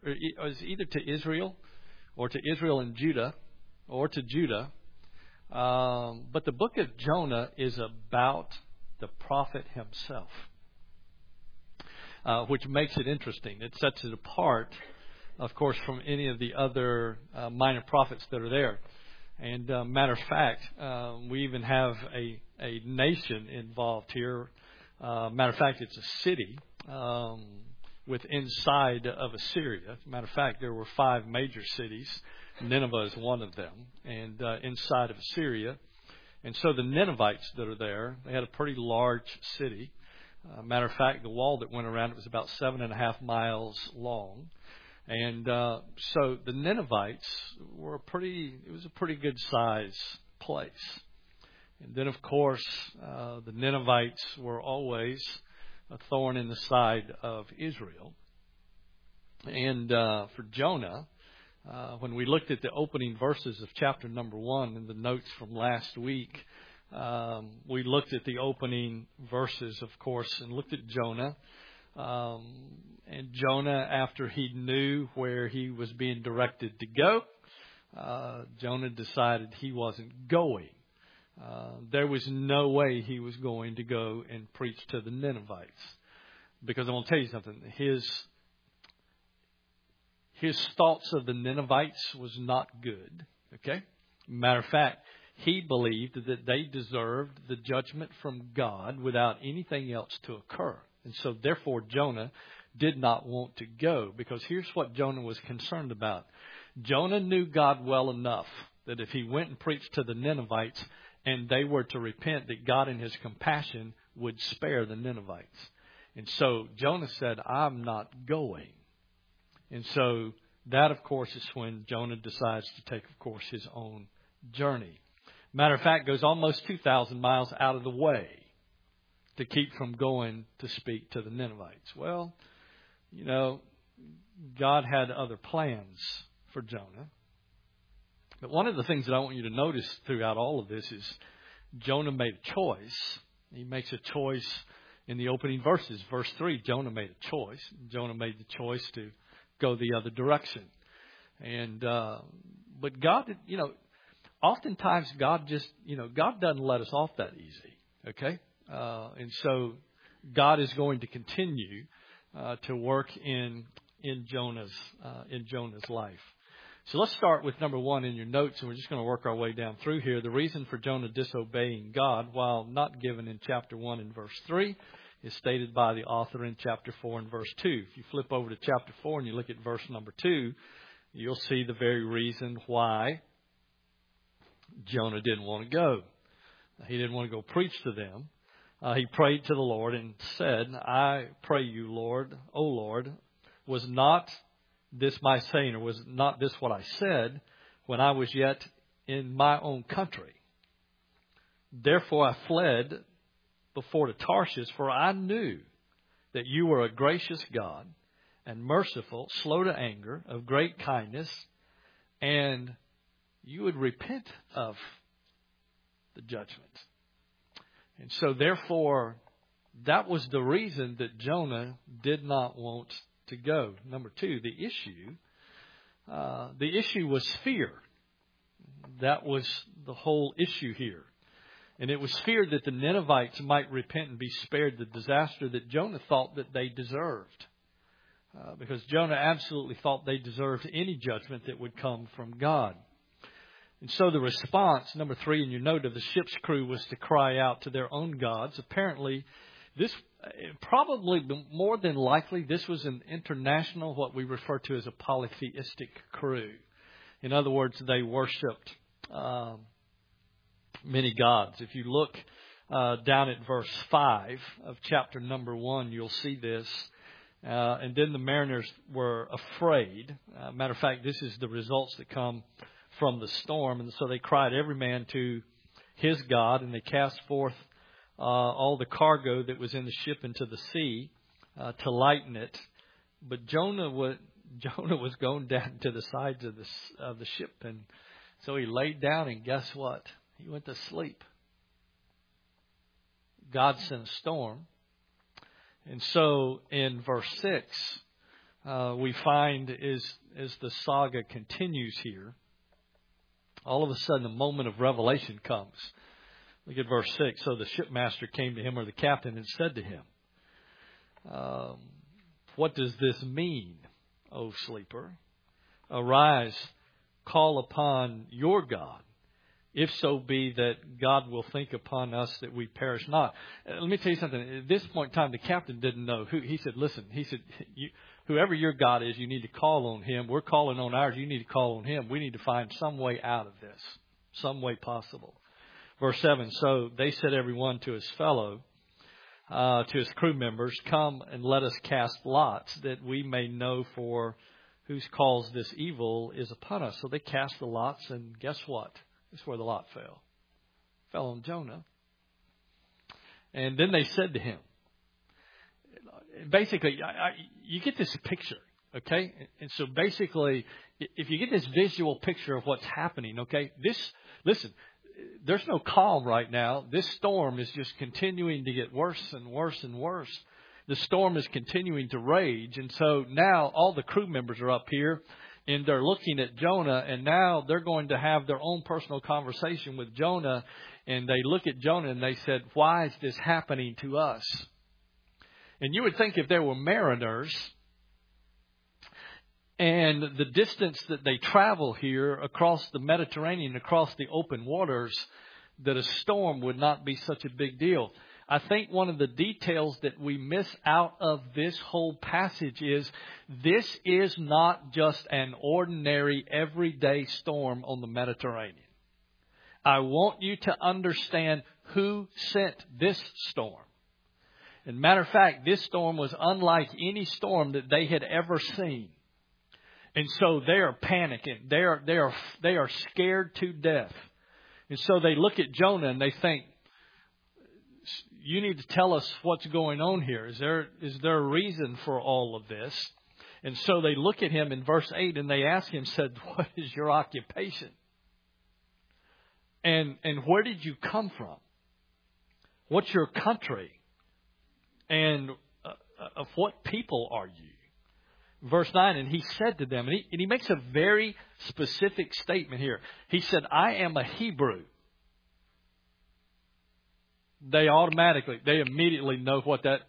is either to Israel or to Israel and Judah or to Judah. But the book of Jonah is about the prophet himself, which makes it interesting. It sets it apart, of course, from any of the other minor prophets that are there. And matter of fact, we even have a nation involved here. Matter of fact, it's a city inside of Assyria. Matter of fact, there were 5 major cities. Nineveh is one of them, and inside of Assyria. And so the Ninevites that are there, they had a pretty large city. Matter of fact, the wall that went around it was about 7.5 miles long. And so the Ninevites were it was a pretty good size place. And then, of course, the Ninevites were always a thorn in the side of Israel. And for Jonah, when we looked at the opening verses of chapter number 1 in the notes from last week, we looked at the opening verses, of course, and looked at Jonah. And Jonah, after he knew where he was being directed to go, Jonah decided he wasn't going. There was no way he was going to go and preach to the Ninevites. Because I want to tell you something, his thoughts of the Ninevites was not good. Okay? Matter of fact, he believed that they deserved the judgment from God without anything else to occur. And so therefore Jonah did not want to go, because here's what Jonah was concerned about. Jonah knew God well enough that if he went and preached to the Ninevites and they were to repent, that God in his compassion would spare the Ninevites. And so Jonah said, I'm not going. And so that, of course, is when Jonah decides to take, of course, his own journey. Matter of fact, goes almost 2,000 miles out of the way to keep from going to speak to the Ninevites. Well, God had other plans for Jonah. But one of the things that I want you to notice throughout all of this is Jonah made a choice. He makes a choice in the opening verses. Verse 3, Jonah made a choice. Jonah made the choice to go the other direction. And but God, oftentimes God just, God doesn't let us off that easy. Okay? And so God is going to continue to work in Jonah's life. So let's start with number 1 in your notes, and we're just going to work our way down through here. The reason for Jonah disobeying God, while not given in chapter 1 and verse 3, is stated by the author in chapter 4 and verse 2. If you flip over to chapter 4 and you look at verse number 2, you'll see the very reason why Jonah didn't want to go. He didn't want to go preach to them. He prayed to the Lord and said, I pray you, Lord, O Lord, was not this my saying, or was not this what I said when I was yet in my own country? Therefore I fled before to Tarshish, for I knew that you were a gracious God and merciful, slow to anger, of great kindness, and you would repent of the judgment. And so therefore, that was the reason that Jonah did not want to go. Number 2, the issue was fear. That was the whole issue here. And it was fear that the Ninevites might repent and be spared the disaster that Jonah thought that they deserved. Because Jonah absolutely thought they deserved any judgment that would come from God. And so the response, number 3 in your note, of the ship's crew was to cry out to their own gods. Apparently, this probably more than likely, this was an international, what we refer to as a polytheistic crew. In other words, they worshipped many gods. If you look down at verse 5 of chapter number 1, you'll see this. And then the mariners were afraid. Matter of fact, this is the results that come from the storm. And so they cried every man to his God, and they cast forth all the cargo that was in the ship into the sea to lighten it. But Jonah was going down to the sides of the ship, and so he laid down, and guess what? He went to sleep. God sent a storm. And so in verse 6, we find as the saga continues here, all of a sudden a moment of revelation comes. Look at verse 6. So the shipmaster came to him, or the captain, and said to him, what does this mean, O sleeper? Arise, call upon your God, if so be that God will think upon us that we perish not. Let me tell you something. At this point in time, the captain didn't know who. He said, listen, whoever your God is, you need to call on him. We're calling on ours. You need to call on him. We need to find some way out of this, some way possible. Verse 7, so they said every one to his fellow, to his crew members, come and let us cast lots, that we may know for whose cause this evil is upon us. So they cast the lots, and guess what? That's where the lot fell. Fell on Jonah. And then they said to him, basically, you get this picture, okay? And so basically, if you get this visual picture of what's happening, okay, listen, there's no calm right now. This storm is just continuing to get worse and worse and worse. The storm is continuing to rage. And so now all the crew members are up here and they're looking at Jonah, and now they're going to have their own personal conversation with Jonah. And they look at Jonah and they said, why is this happening to us? And you would think if there were mariners, and the distance that they travel here across the Mediterranean, across the open waters, that a storm would not be such a big deal. I think one of the details that we miss out of this whole passage is this is not just an ordinary everyday storm on the Mediterranean. I want you to understand who sent this storm. And matter of fact, this storm was unlike any storm that they had ever seen. And so they are panicking. They are scared to death. And so they look at Jonah and they think, you need to tell us what's going on here. Is there a reason for all of this? And so they look at him in verse 8 and they ask him, said, what is your occupation? And where did you come from? What's your country? And of what people are you? Verse 9, and he said to them, and he makes a very specific statement here. He said, I am a Hebrew. They immediately know what that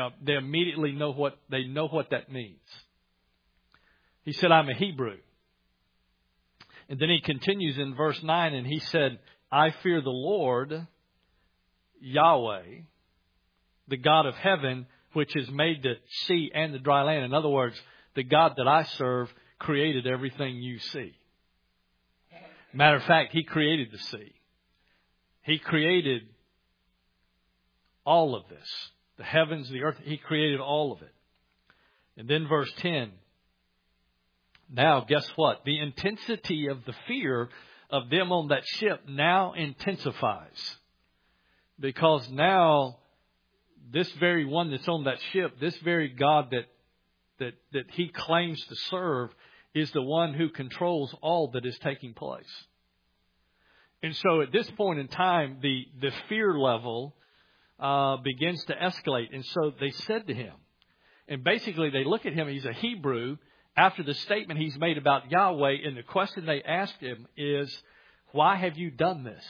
means. He said, I'm a Hebrew. And then he continues in verse 9, and he said, I fear the Lord, Yahweh, the God of heaven, which has made the sea and the dry land. In other words, the God that I serve created everything you see. Matter of fact, He created the sea. He created all of this. The heavens, the earth, He created all of it. And then verse 10. Now, guess what? The intensity of the fear of them on that ship now intensifies. Because now, this very one that's on that ship, this very God that he claims to serve, is the one who controls all that is taking place. And so at this point in time, the fear level begins to escalate. And so they said to him, and basically they look at him, he's a Hebrew, after the statement he's made about Yahweh, and the question they asked him is, why have you done this?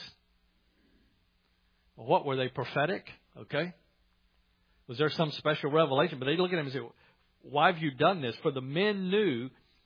Well, what, were they prophetic? Okay. Was there some special revelation? But they look at him and say, why have you done this? For the men knew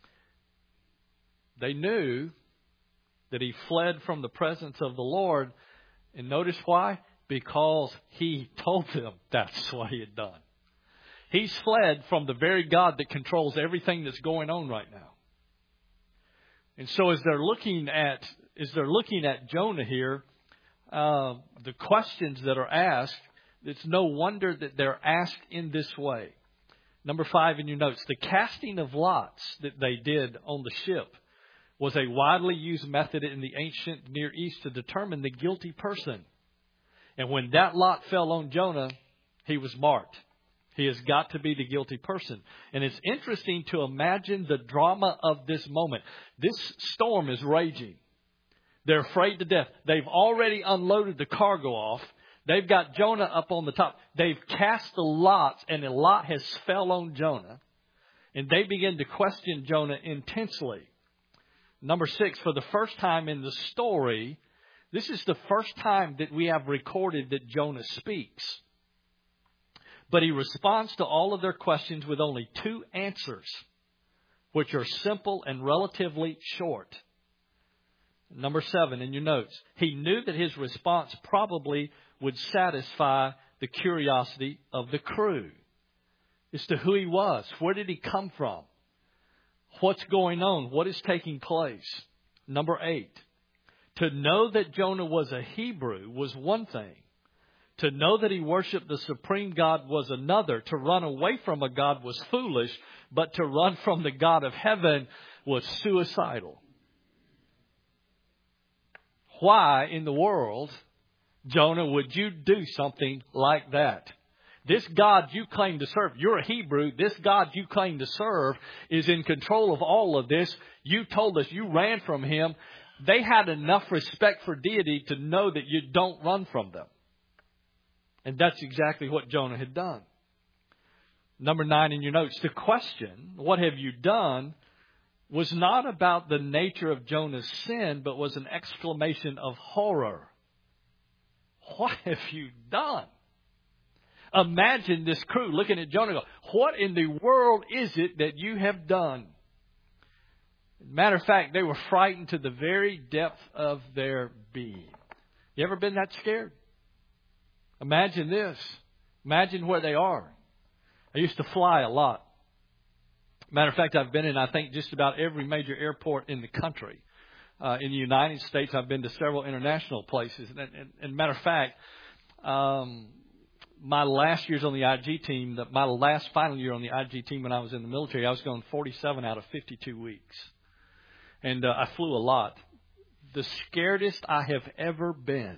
that he fled from the presence of the Lord. And notice why? Because he told them that's what he had done. He's fled from the very God that controls everything that's going on right now. And so as they're looking at Jonah here, the questions that are asked, it's no wonder that they're asked in this way. Number 5 in your notes, the casting of lots that they did on the ship was a widely used method in the ancient Near East to determine the guilty person. And when that lot fell on Jonah, he was marked. He has got to be the guilty person. And it's interesting to imagine the drama of this moment. This storm is raging. They're afraid to death. They've already unloaded the cargo off. They've got Jonah up on the top. They've cast the lots, and the lot has fell on Jonah. And they begin to question Jonah intensely. Number 6, for the first time in the story, this is the first time that we have recorded that Jonah speaks. But he responds to all of their questions with only 2 answers, which are simple and relatively short. Number 7 in your notes. He knew that his response probably would satisfy the curiosity of the crew as to who he was. Where did he come from? What's going on? What is taking place? Number 8. To know that Jonah was a Hebrew was one thing. To know that he worshiped the supreme God was another. To run away from a God was foolish, but to run from the God of heaven was suicidal. Why in the world, Jonah, would you do something like that? This God you claim to serve, you're a Hebrew, this God you claim to serve is in control of all of this. You told us you ran from Him. They had enough respect for deity to know that you don't run from them. And that's exactly what Jonah had done. Number 9 in your notes, the question, what have you done, was not about the nature of Jonah's sin, but was an exclamation of horror. What have you done? Imagine this crew looking at Jonah and go, what in the world is it that you have done? Matter of fact, they were frightened to the very depth of their being. You ever been that scared? Imagine this. Imagine where they are. I used to fly a lot. Matter of fact, I've been in, I think, just about every major airport in the country. In the United States, I've been to several international places. And matter of fact, my last years on the IG team, my last final year on the IG team when I was in the military, I was going 47 out of 52 weeks. And I flew a lot. The scaredest I have ever been.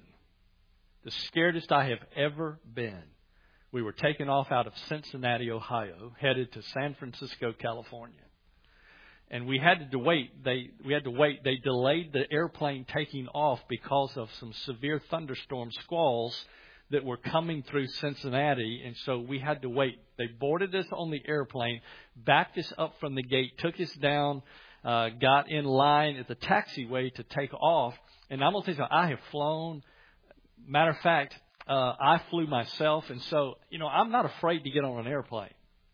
We were taken off out of Cincinnati, Ohio, headed to San Francisco, California. And we had to wait. They delayed the airplane taking off because of some severe thunderstorm squalls that were coming through Cincinnati. And so we had to wait. They boarded us on the airplane, backed us up from the gate, took us down, got in line at the taxiway to take off. And I'm going to tell you something, I have flown. Matter of fact, I flew myself. And so, I'm not afraid to get on an airplane.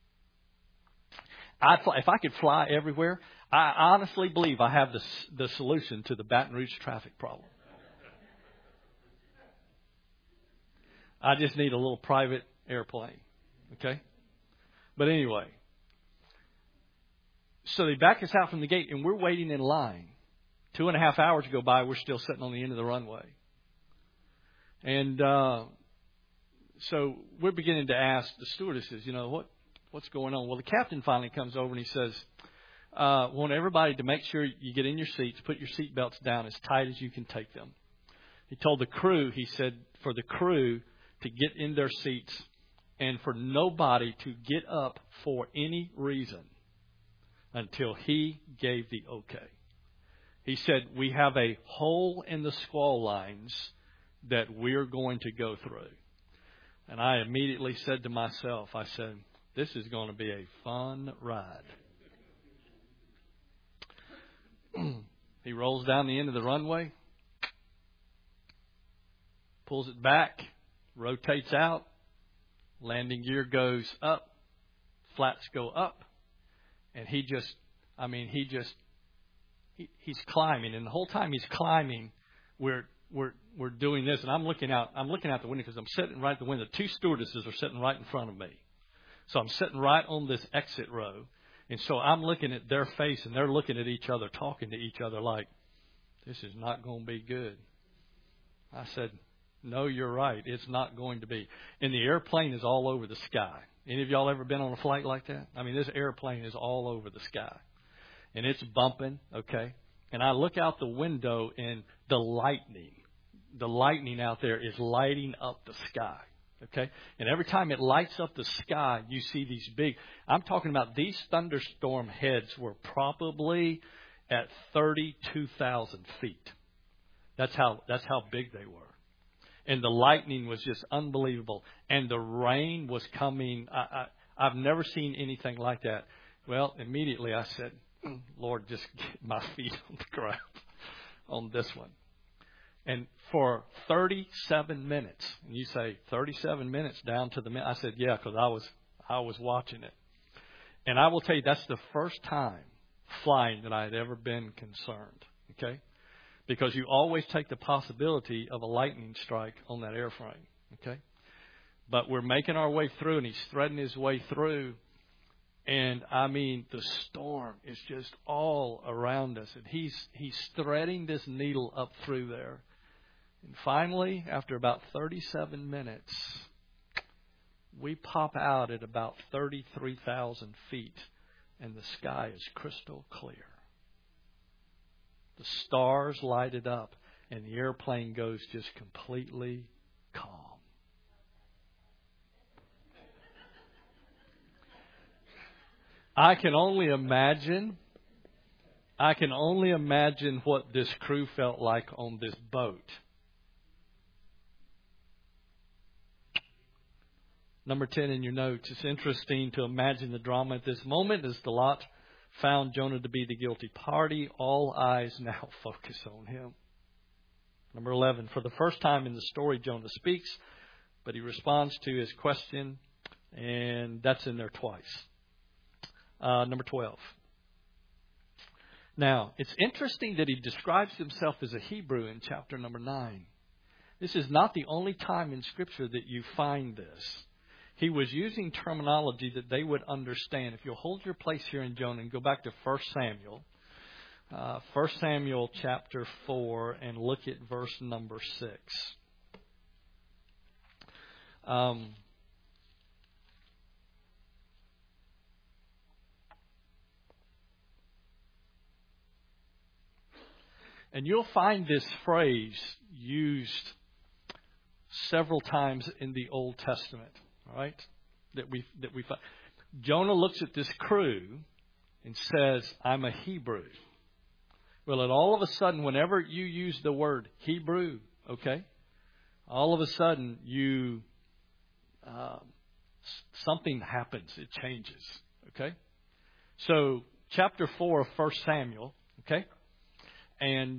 If I could fly everywhere, I honestly believe I have the solution to the Baton Rouge traffic problem. I just need a little private airplane. Okay? But anyway. So they back us out from the gate and we're waiting in line. 2.5 hours go by, we're still sitting on the end of the runway. And so we're beginning to ask the stewardesses, what's going on? Well, the captain finally comes over and he says, want everybody to make sure you get in your seats, put your seat belts down as tight as you can take them. He told the crew, he said, for the crew to get in their seats and for nobody to get up for any reason until he gave the okay. He said, we have a hole in the squall lines that we're going to go through. And I immediately said to myself, I said, this is going to be a fun ride. He rolls down the end of the runway, pulls it back, rotates out, landing gear goes up, flaps go up, and he's climbing. And the whole time he's climbing, we're doing this, and I'm looking out the window because I'm sitting right at the window. 2 stewardesses are sitting right in front of me. So I'm sitting right on this exit row. And so I'm looking at their face and they're looking at each other, talking to each other like, this is not going to be good. I said, no, you're right. It's not going to be. And the airplane is all over the sky. Any of y'all ever been on a flight like that? I mean, this airplane is all over the sky. And it's bumping, okay? And I look out the window and the lightning out there is lighting up the sky. Okay? And every time it lights up the sky, you see these big, I'm talking about these thunderstorm heads were probably at 32,000 feet. That's how big they were. And the lightning was just unbelievable. And the rain was coming. I've never seen anything like that. Well, immediately I said, Lord, just get my feet on the ground on this one. And for 37 minutes, and you say 37 minutes down to the minute, I said, yeah, because I was watching it. And I will tell you, that's the first time flying that I had ever been concerned, okay? Because you always take the possibility of a lightning strike on that airframe, okay? But we're making our way through, and he's threading his way through. And, I mean, the storm is just all around us. And he's threading this needle up through there. And finally, after about 37 minutes, we pop out at about 33,000 feet, and the sky is crystal clear. The stars light it up, and the airplane goes just completely calm. I can only imagine what this crew felt like on this boat. Number 10 in your notes. It's interesting to imagine the drama at this moment as the lot found Jonah to be the guilty party. All eyes now focus on him. Number 11. For the first time in the story, Jonah speaks, but he responds to his question, and that's in there twice. Number 12. Now, it's interesting that he describes himself as a Hebrew in chapter number 9. This is not the only time in Scripture that you find this. He was using terminology that they would understand. If you'll hold your place here in Jonah and go back to 1 Samuel, 1 Samuel chapter 4, and look at verse number 6. And you'll find this phrase used several times in the Old Testament. All right, that we find. Jonah looks at this crew and says, "I'm a Hebrew." Well, and all of a sudden, whenever you use the word Hebrew, okay, all of a sudden something happens. It changes. Okay, so chapter 4 of 1 Samuel. Okay, and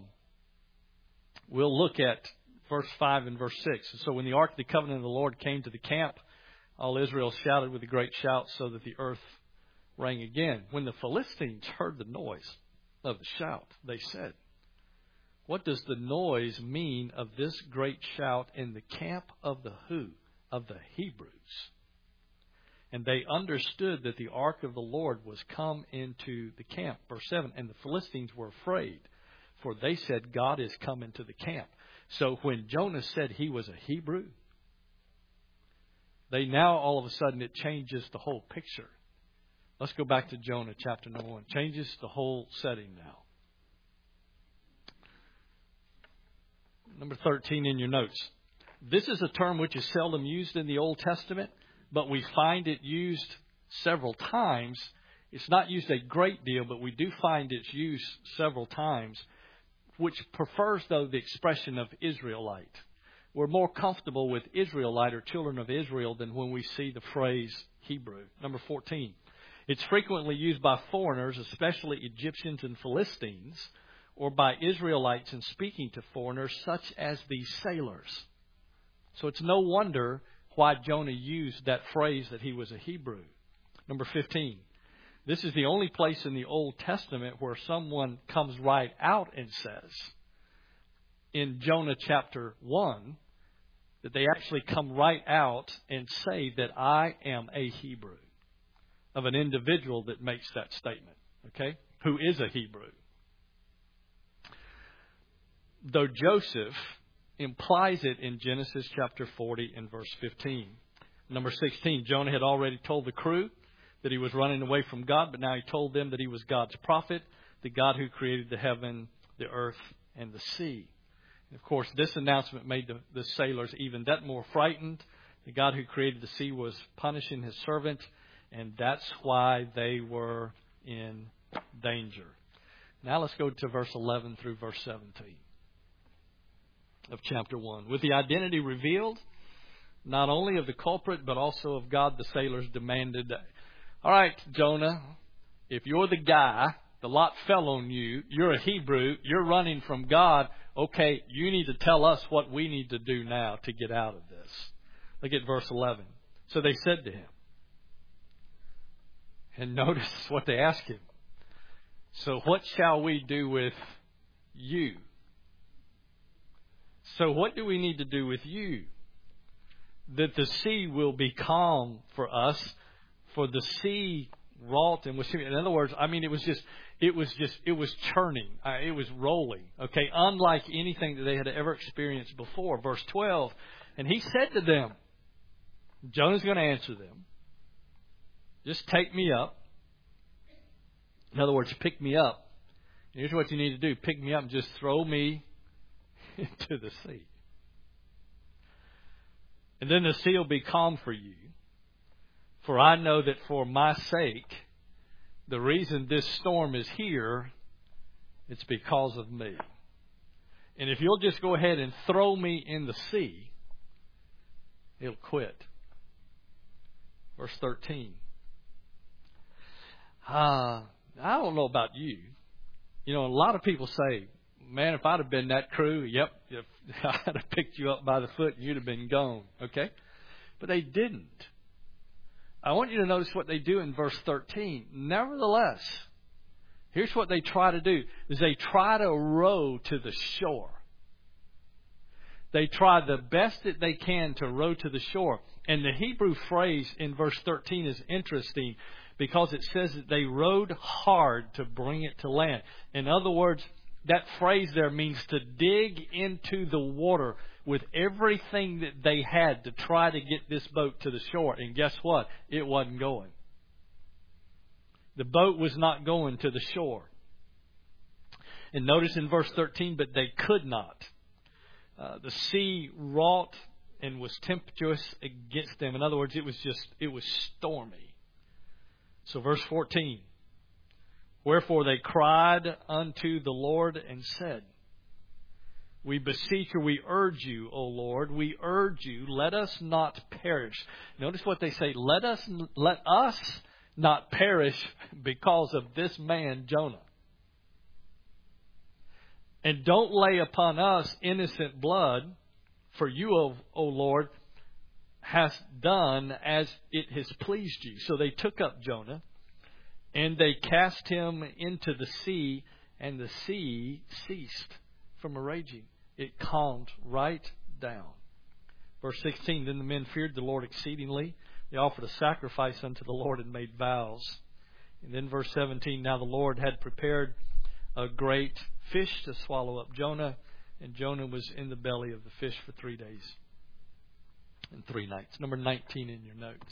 we'll look at verse 5 and verse 6. So when the ark of the covenant of the Lord came to the camp, all Israel shouted with a great shout so that the earth rang again. When the Philistines heard the noise of the shout, they said, "What does the noise mean of this great shout in the camp of the who? Of the Hebrews." And they understood that the ark of the Lord was come into the camp. Verse 7, and the Philistines were afraid, for they said, "God is come into the camp." So when Jonah said he was a Hebrew, they now all of a sudden it changes the whole picture. Let's go back to Jonah chapter number 1. Changes the whole setting now. Number 13 in your notes. This is a term which is seldom used in the Old Testament, but we find it used several times. It's not used a great deal, but we do find it's used several times, which prefers, though, the expression of Israelite. We're more comfortable with Israelite or children of Israel than when we see the phrase Hebrew. Number 14. It's frequently used by foreigners, especially Egyptians and Philistines, or by Israelites in speaking to foreigners, such as these sailors. So it's no wonder why Jonah used that phrase that he was a Hebrew. Number 15. This is the only place in the Old Testament where someone comes right out and says, in Jonah chapter 1, that they actually come right out and say that I am a Hebrew, of an individual that makes that statement, okay, who is a Hebrew. Though Joseph implies it in Genesis chapter 40 and verse 15. Number 16, Jonah had already told the crew that he was running away from God, but now he told them that he was God's prophet, the God who created the heaven, the earth, and the sea. And of course, this announcement made the sailors even that more frightened. The God who created the sea was punishing his servant, and that's why they were in danger. Now let's go to verse 11 through verse 17 of chapter 1. With the identity revealed, not only of the culprit, but also of God, the sailors demanded, all right, Jonah, if you're the guy, the lot fell on you, you're a Hebrew, you're running from God, okay, you need to tell us what we need to do now to get out of this. Look at verse 11. So they said to him, and notice what they asked him. So what shall we do with you? So what do we need to do with you? That the sea will be calm for us, for the sea wrought and was. In other words, I mean, it was churning. It was rolling. Okay, unlike anything that they had ever experienced before. Verse 12, and he said to them, Jonah's going to answer them. Just take me up. In other words, pick me up. Here's what you need to do. Pick me up and just throw me into the sea. And then the sea will be calm for you. For I know that for my sake, the reason this storm is here, it's because of me. And if you'll just go ahead and throw me in the sea, it'll quit. Verse 13. I don't know about you. You know, a lot of people say, man, if I'd have been that crew, yep, I'd have picked you up by the foot and you'd have been gone. Okay? But they didn't. I want you to notice what they do in verse 13. Nevertheless, here's what they try to do, is they try to row to the shore. They try the best that they can to row to the shore. And the Hebrew phrase in verse 13 is interesting because it says that they rowed hard to bring it to land. In other words, that phrase there means to dig into the water with everything that they had to try to get this boat to the shore. And guess what? It wasn't going. The boat was not going to the shore. And notice in verse 13, but they could not. The sea wrought and was tempestuous against them. In other words, it was stormy. So verse 14. Wherefore they cried unto the Lord and said, we beseech you, we urge you, O Lord, we urge you, let us not perish. Notice what they say, let us not perish because of this man Jonah. And don't lay upon us innocent blood, for you, O Lord, hast done as it has pleased you. So they took up Jonah, and they cast him into the sea, and the sea ceased from a raging. It calmed right down. Verse 16, then the men feared the Lord exceedingly. They offered a sacrifice unto the Lord and made vows. And then verse 17, now the Lord had prepared a great fish to swallow up Jonah, and Jonah was in the belly of the fish for 3 days and 3 nights. Number 19 in your notes.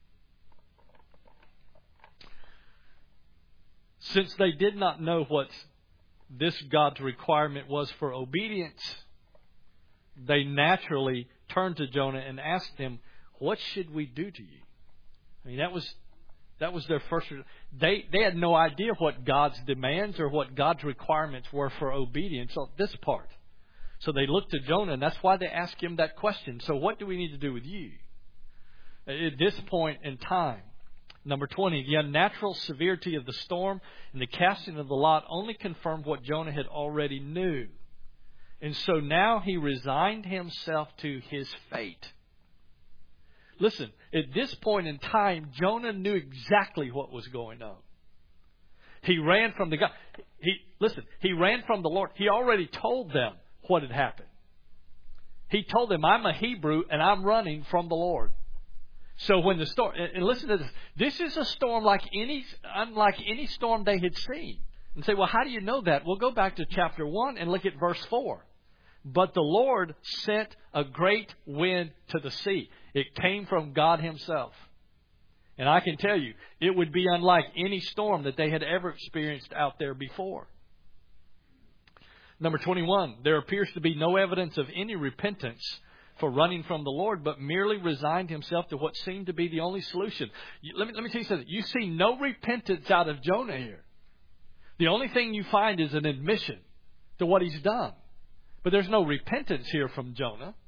Since they did not know what this God's requirement was for obedience, they naturally turned to Jonah and asked him, what should we do to you? I mean, that was their first. They had no idea what God's demands or what God's requirements were for obedience on this part. So they looked to Jonah, and that's why they asked him that question. So what do we need to do with you? At this point in time, number 20, the unnatural severity of the storm and the casting of the lot only confirmed what Jonah had already knew. And so now he resigned himself to his fate. Listen, at this point in time, Jonah knew exactly what was going on. He ran from the God. He ran from the Lord. He already told them what had happened. He told them, I'm a Hebrew and I'm running from the Lord. So when the storm, and listen to this, this is a storm unlike any storm they had seen. And say, well, how do you know that? We'll go back to chapter 1 and look at verse 4. But the Lord sent a great wind to the sea. It came from God Himself. And I can tell you, it would be unlike any storm that they had ever experienced out there before. Number 21, there appears to be no evidence of any repentance for running from the Lord, but merely resigned himself to what seemed to be the only solution. Let me tell you something. You see no repentance out of Jonah here. The only thing you find is an admission to what he's done. But there's no repentance here from Jonah.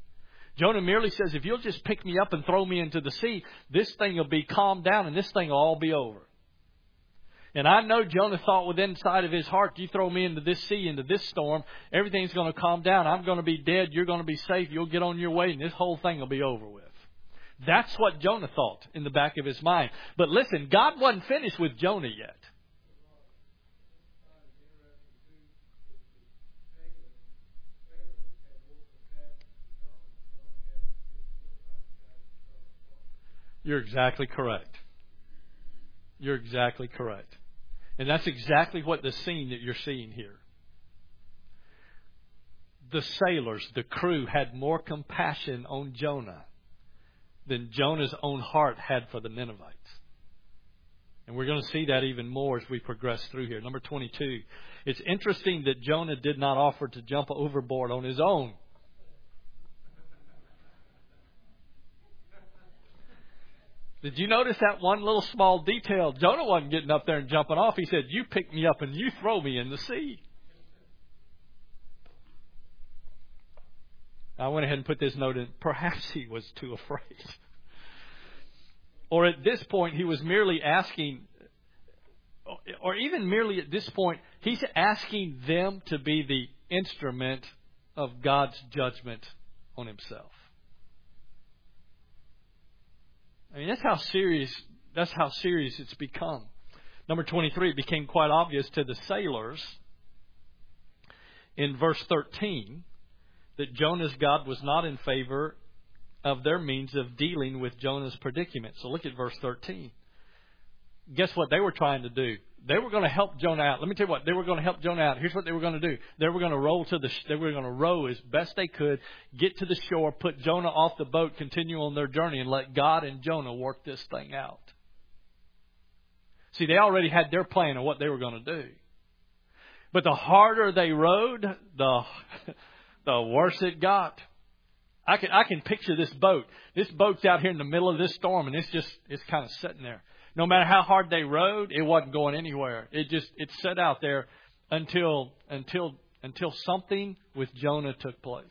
Jonah merely says, if you'll just pick me up and throw me into the sea, this thing will be calmed down and this thing will all be over. And I know Jonah thought within inside of his heart, you throw me into this sea, into this storm, everything's going to calm down. I'm going to be dead. You're going to be safe. You'll get on your way and this whole thing will be over with. That's what Jonah thought in the back of his mind. But listen, God wasn't finished with Jonah yet. You're exactly correct. You're exactly correct. And that's exactly what the scene that you're seeing here. The sailors, the crew, had more compassion on Jonah than Jonah's own heart had for the Ninevites. And we're going to see that even more as we progress through here. Number 22. It's interesting that Jonah did not offer to jump overboard on his own. Did you notice that one little small detail? Jonah wasn't getting up there and jumping off. He said, you pick me up and you throw me in the sea. I went ahead and put this note in. Perhaps he was too afraid. Or at this point, he was merely asking, or even merely at this point, he's asking them to be the instrument of God's judgment on himself. I mean, that's how serious it's become. Number 23, it became quite obvious to the sailors in verse 13 that Jonah's God was not in favor of their means of dealing with Jonah's predicament. So look at verse 13. Guess what they were trying to do? They were going to help Jonah out. Let me tell you what, they were going to help Jonah out. Here's what they were going to do. They were going to row as best they could, get to the shore, put Jonah off the boat, continue on their journey, and let God and Jonah work this thing out. See, they already had their plan of what they were going to do. But the harder they rowed, the worse it got. I can picture this boat. This boat's out here in the middle of this storm, and it's kind of sitting there. No matter how hard they rowed, it wasn't going anywhere. It sat out there until something with Jonah took place.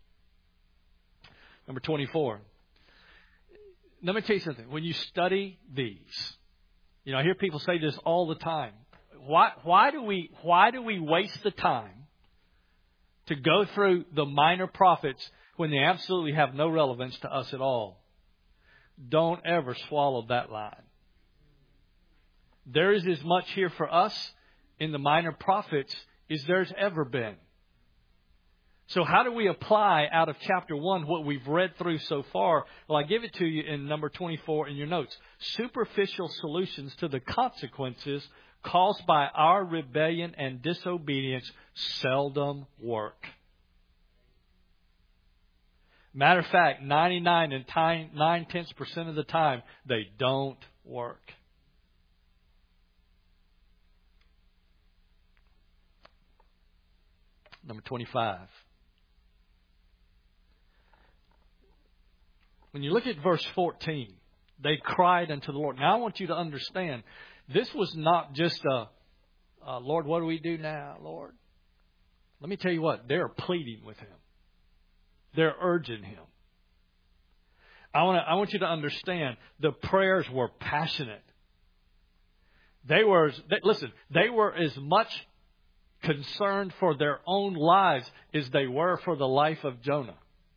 Number 24. Let me tell you something. When you study these, I hear people say this all the time. Why do we waste the time to go through the minor prophets when they absolutely have no relevance to us at all? Don't ever swallow that line. There is as much here for us in the minor prophets as there's ever been. So how do we apply out of chapter 1 what we've read through so far? Well, I give it to you in number 24 in your notes. Superficial solutions to the consequences caused by our rebellion and disobedience seldom work. Matter of fact, 99.9% of the time, they don't work. Number 25. When you look at verse 14, they cried unto the Lord. Now I want you to understand, this was not just Lord, what do we do now, Lord? Let me tell you what, they're pleading with Him. They're urging Him. I want you to understand, the prayers were passionate. They were as much concerned for their own lives as they were for the life of Jonah.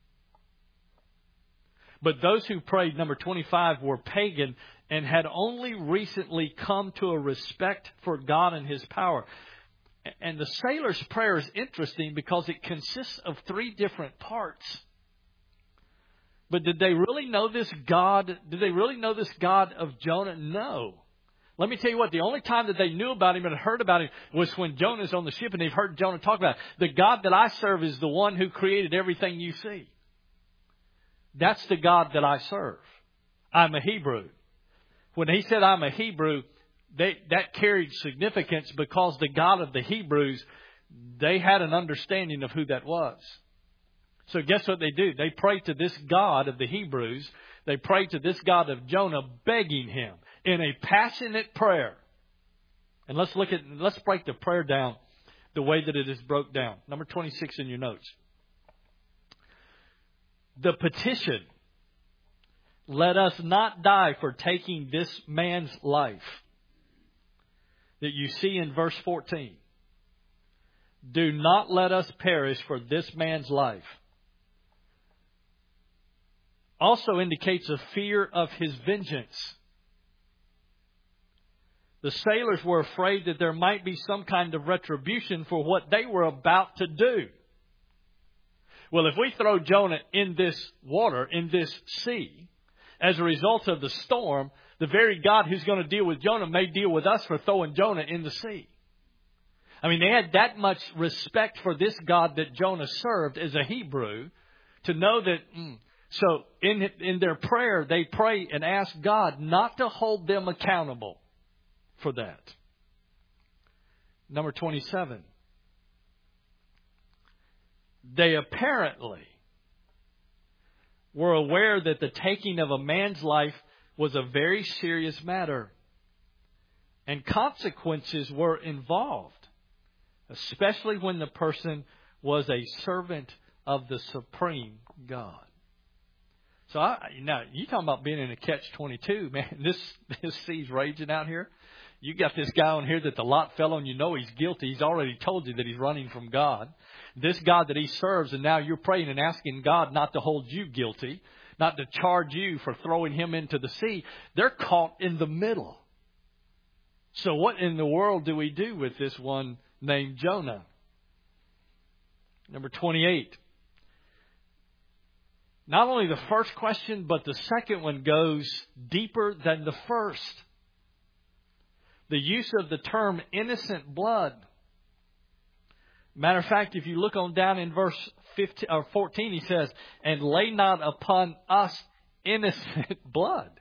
But those who prayed, number 25, were pagan and had only recently come to a respect for God and His power. And the sailor's prayer is interesting because it consists of 3 different parts. But did they really know this God? Did they really know this God of Jonah? No. Let me tell you what, the only time that they knew about Him and heard about Him was when Jonah's on the ship and they've heard Jonah talk about it. The God that I serve is the one who created everything you see. That's the God that I serve. I'm a Hebrew. When he said I'm a Hebrew, that carried significance because the God of the Hebrews, they had an understanding of who that was. So guess what they do? They pray to this God of the Hebrews. They pray to this God of Jonah, begging Him in a passionate prayer. And let's break the prayer down the way that it is broke down. Number 26 in your notes. the petition, let us not die for taking this man's life, that you see in verse 14. Do not let us perish for this man's life. Also indicates a fear of his vengeance. The sailors were afraid that there might be some kind of retribution for what they were about to do. Well, if we throw Jonah in this water, in this sea, as a result of the storm, the very God who's going to deal with Jonah may deal with us for throwing Jonah in the sea. I mean, they had that much respect for this God that Jonah served as a Hebrew to know that. So in their prayer, they pray and ask God not to hold them accountable for that. Number 27. They apparently were aware that the taking of a man's life was a very serious matter, and consequences were involved, especially when the person was a servant of the supreme God. So now you talking about being in a catch-22, man. This sea's raging out here. You got this guy on here that the lot fell on. You know he's guilty. He's already told you that he's running from God. This God that he serves, and now you're praying and asking God not to hold you guilty, not to charge you for throwing him into the sea. They're caught in the middle. So what in the world do we do with this one named Jonah? Number 28. Not only the first question, but the second one goes deeper than the first. The use of the term innocent blood. Matter of fact, if you look on down in verse 15 or 14, he says, and lay not upon us innocent blood.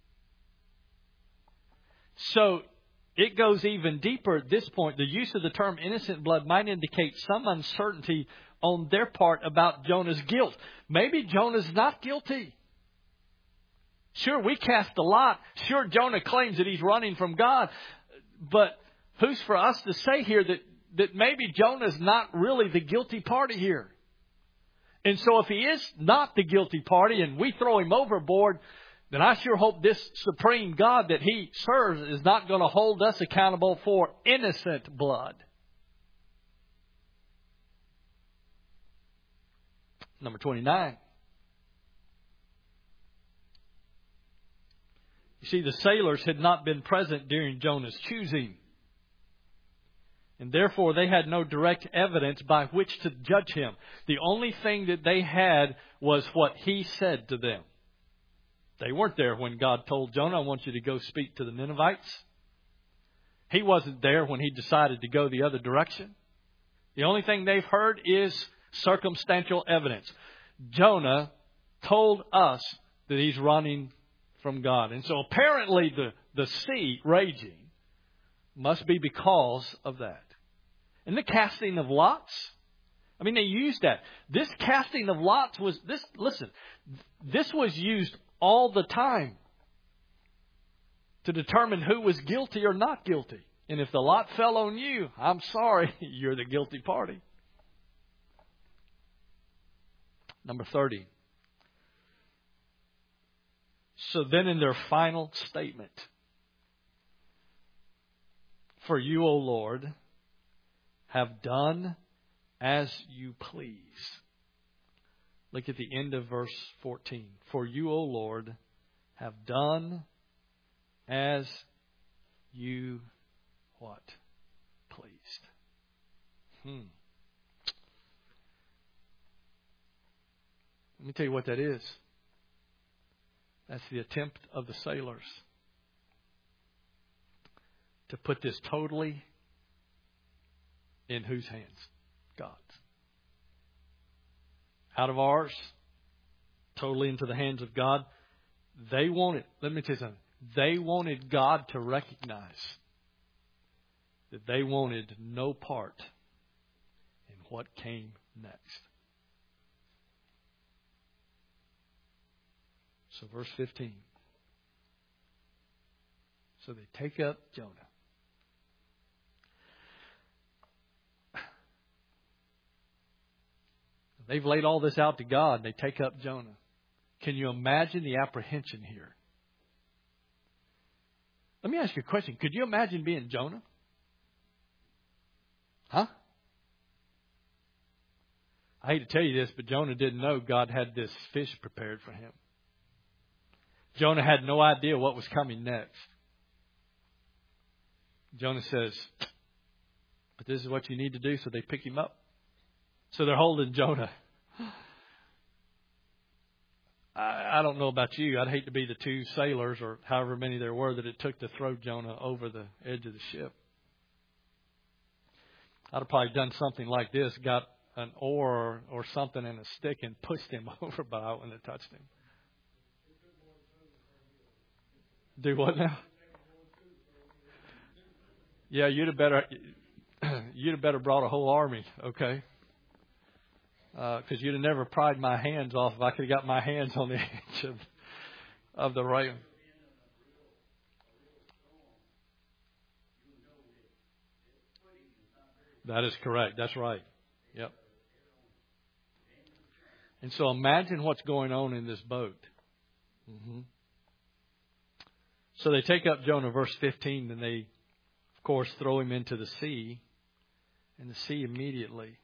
So it goes even deeper at this point. The use of the term innocent blood might indicate some uncertainty on their part about Jonah's guilt. Maybe Jonah's not guilty. Sure, we cast a lot. Sure, Jonah claims that he's running from God. But who's for us to say here that maybe Jonah's not really the guilty party here? And so if he is not the guilty party and we throw him overboard, then I sure hope this supreme God that he serves is not going to hold us accountable for innocent blood. Number 29. You see, the sailors had not been present during Jonah's choosing. And therefore, they had no direct evidence by which to judge him. The only thing that they had was what he said to them. They weren't there when God told Jonah, I want you to go speak to the Ninevites. He wasn't there when he decided to go the other direction. The only thing they've heard is circumstantial evidence. Jonah told us that he's running from God. And so apparently the sea raging must be because of that. And the casting of lots, I mean, they used that. This casting of lots was, this was used all the time to determine who was guilty or not guilty. And if the lot fell on you, I'm sorry, you're the guilty party. Number 30. So then in their final statement, for you, O Lord, have done as you please. Look at the end of verse 14. For you, O Lord, have done as you what? Pleased. Let me tell you what that is. That's the attempt of the sailors to put this totally in whose hands? God's. Out of ours, totally into the hands of God. They wanted, let me tell you something, they wanted God to recognize that they wanted no part in what came next. So verse 15. So they take up Jonah. They've laid all this out to God. They take up Jonah. Can you imagine the apprehension here? Let me ask you a question. Could you imagine being Jonah? Huh? I hate to tell you this, but Jonah didn't know God had this fish prepared for him. Jonah had no idea what was coming next. Jonah says, but this is what you need to do, so they pick him up. So they're holding Jonah. I don't know about you. I'd hate to be the two sailors or however many there were that it took to throw Jonah over the edge of the ship. I'd have probably done something like this, got an oar or something and a stick and pushed him over, but I wouldn't have touched him. Do what now? Yeah, you'd have better brought a whole army, okay? Because you'd have never pried my hands off if I could have got my hands on the edge of the rail. That is correct. That's right. Yep. And so imagine what's going on in this boat. Mm-hmm. So they take up Jonah, verse 15, and they, of course, throw him into the sea. And the sea immediately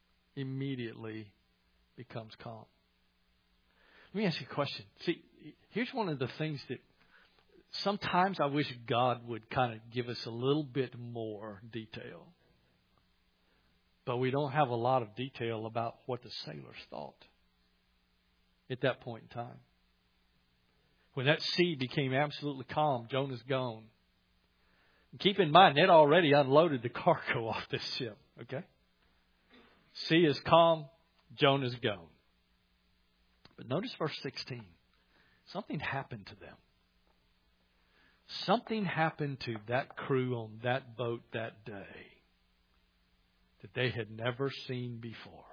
becomes calm. Let me ask you a question. See, here's one of the things that sometimes I wish God would kind of give us a little bit more detail. But we don't have a lot of detail about what the sailors thought at that point in time. When that sea became absolutely calm, Jonah's gone. And keep in mind, they'd already unloaded the cargo off this ship. Okay? Sea is calm, Jonah's gone. But notice verse 16. Something happened to them. Something happened to that crew on that boat that day that they had never seen before.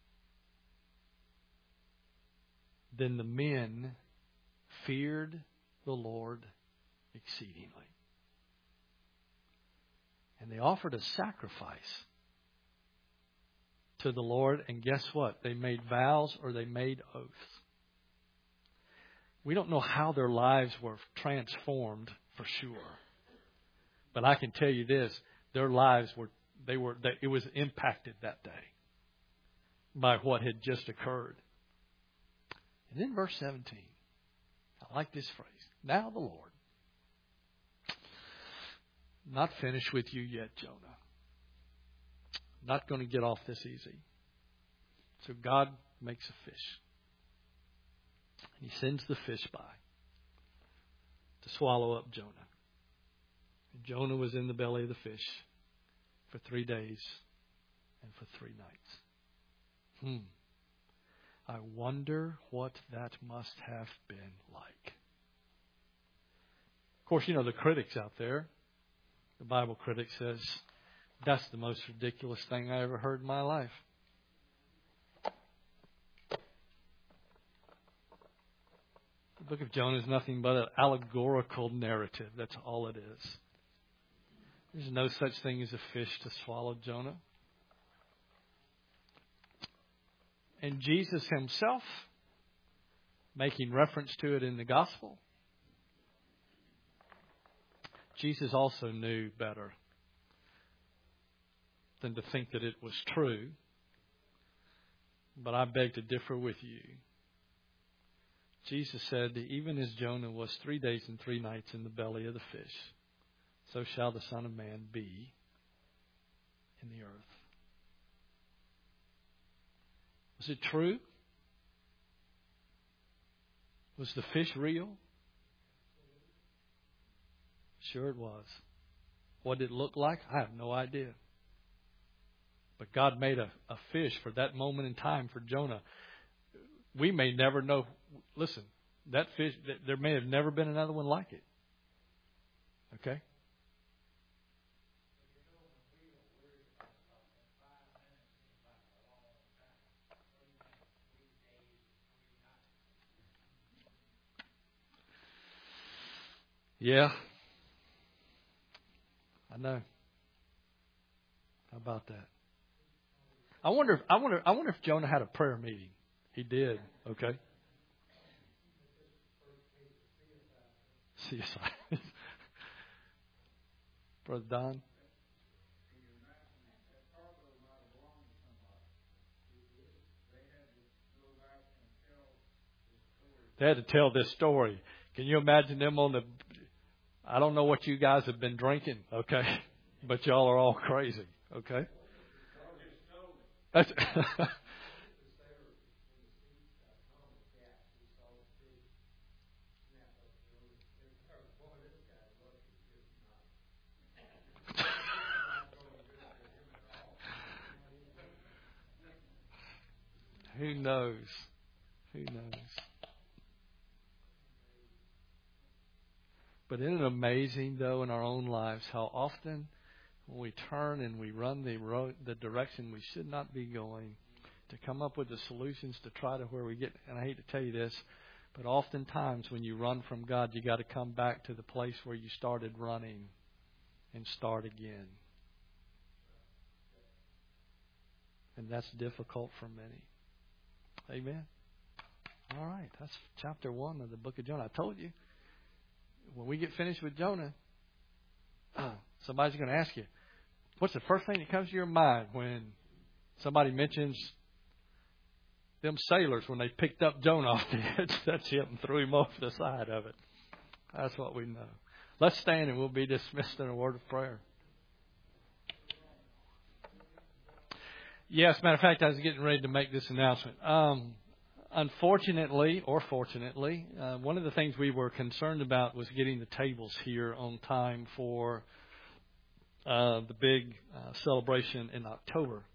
Then the men feared the Lord exceedingly. And they offered a sacrifice to the Lord. And guess what? They made vows or they made oaths. We don't know how their lives were transformed for sure. But I can tell you this. Their lives it was impacted that day by what had just occurred. And then verse 17. I like this phrase. Now the Lord. Not finished with you yet, Jonah. Not going to get off this easy. So God makes a fish. And He sends the fish by to swallow up Jonah. And Jonah was in the belly of the fish for 3 days and for 3 nights. I wonder what that must have been like. Of course, you know the critics out there. The Bible critic says, that's the most ridiculous thing I ever heard in my life. The book of Jonah is nothing but an allegorical narrative. That's all it is. There's no such thing as a fish to swallow Jonah. And Jesus Himself, making reference to it in the gospel, Jesus also knew better than to think that it was true. But I beg to differ with you. Jesus said that even as Jonah was 3 days and 3 nights in the belly of the fish, so shall the Son of Man be in the earth. Was it true? Was the fish real? Sure it was. What did it look like? I have no idea. But God made a fish for that moment in time for Jonah. We may never know. Listen, that fish, there may have never been another one like it. Okay? Yeah. I know. How about that? I wonder if Jonah had a prayer meeting. He did. Okay. CSI. Brother Don. They had to tell this story. Can you imagine them on the... I don't know what you guys have been drinking, okay? But y'all are all crazy, okay? That's... Who knows? Who knows? But isn't it amazing, though, in our own lives, how often when we turn and we run the direction we should not be going, to come up with the solutions to try to where we get, and I hate to tell you this, but oftentimes when you run from God, you got to come back to the place where you started running and start again. And that's difficult for many. Amen. All right, that's chapter 1 of the book of Jonah. I told you, when we get finished with Jonah, somebody's going to ask you, what's the first thing that comes to your mind when somebody mentions them sailors when they picked up Jonah off the edge? That's it, and threw him off the side of it. That's what we know. Let's stand and we'll be dismissed in a word of prayer. Yes, matter of fact, I was getting ready to make this announcement. Unfortunately, or fortunately, one of the things we were concerned about was getting the tables here on time for the big celebration in October.